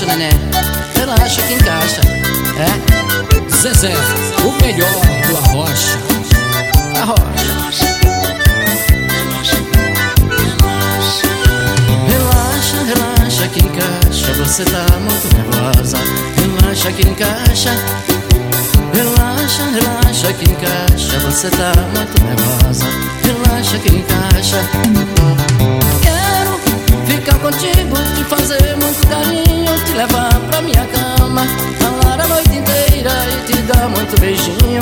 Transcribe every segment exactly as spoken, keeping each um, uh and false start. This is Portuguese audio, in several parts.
Relaxa, neném, relaxa que encaixa. É Zezé, o melhor do Arrocha. Arrocha. Relaxa, relaxa que encaixa. Você tá muito nervosa. Relaxa que encaixa. Relaxa, relaxa que encaixa. Você tá muito nervosa. Relaxa que encaixa. Quero ficar contigo, te fazer muito carinho, te levar pra minha cama, falar a noite inteira e te dar muito beijinho.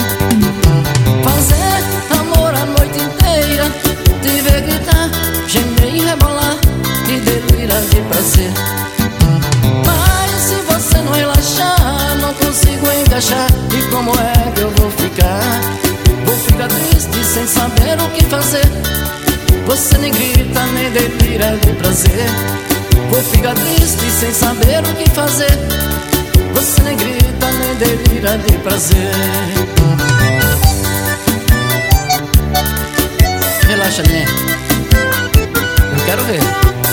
Fazer amor a noite inteira, te ver gritar, gemer e rebolar e delirar de prazer. Mas se você não relaxar, não consigo encaixar. E como é que eu vou ficar? Vou ficar triste sem saber o que fazer. Você nem grita, nem delira de prazer. Vou ficar triste sem saber o que fazer. Você nem grita, nem delira de prazer. Relaxa, né? Eu quero ver.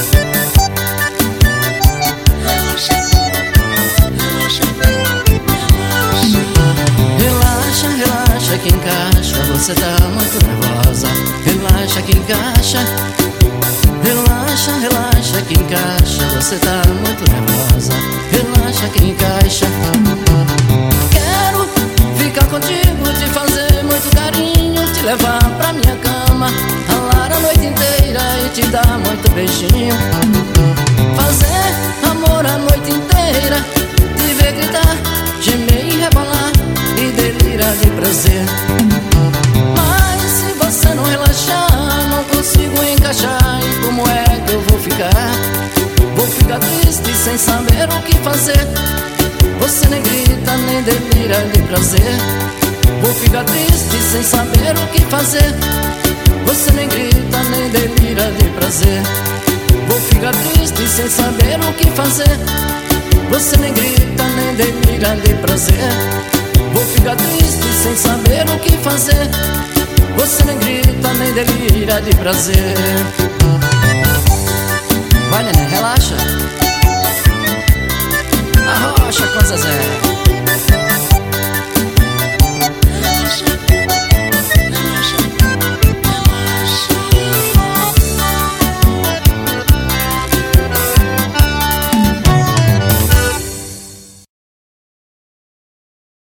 Relaxa, relaxa que encaixa. Você tá muito nervosa. Relaxa que encaixa. Relaxa, relaxa que encaixa. Você tá muito nervosa. Relaxa que encaixa. Quero ficar contigo, te fazer muito carinho, te levar pra minha cama, ralar a noite inteira e te dar muito beijinho. Fazer amor a noite inteira, te ver gritar, gemer e rebolar e delirar de prazer. Mas se você não relaxar, não consigo encaixar. E como é que eu vou ficar? Vou ficar triste sem saber o que fazer. Você nem grita, nem delira de prazer. Vou ficar triste sem saber o que fazer. Você nem grita, nem delira de prazer. Vou ficar triste sem saber o que fazer. Você nem grita, nem delira de prazer. Vou ficar triste sem saber o que fazer. Você nem grita, nem delira de prazer. Vai, neném, relaxa. Arrocha com Zezé.